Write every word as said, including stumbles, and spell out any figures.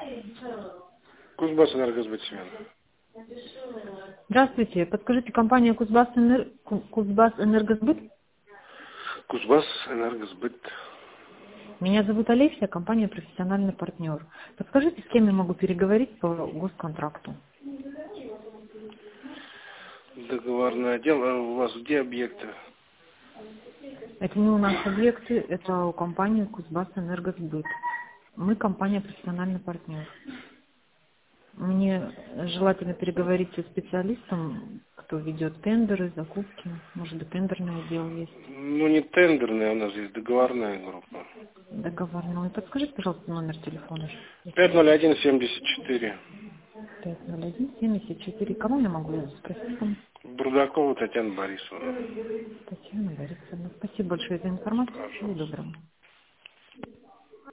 Кузбассэнергосбыт Семен. Здравствуйте. Подскажите, компания Кузбассэнер... Ку- Кузбассэнергосбыт? Кузбассэнергосбыт. Меня зовут Олеся, компания «Профессиональный партнер». Подскажите, с кем я могу переговорить по госконтракту? Договорное дело. У вас где объекты? Это не у нас объекты, это у компании Кузбассэнергосбыт. Мы компания «Профессиональный партнер». Мне желательно переговорить со специалистом, кто ведет тендеры, закупки. Может быть, тендерное отдел есть. Ну, не тендерная, у нас есть договорная группа. Договорной. Подскажите, пожалуйста, номер телефона. пять ноль один семьдесят четыре. пять ноль один семьдесят четыре. Кого я могу спросить? Брудакова Татьяна Борисовна. Татьяна Борисовна. Спасибо большое за информацию. Всего Пожалуйста. доброго.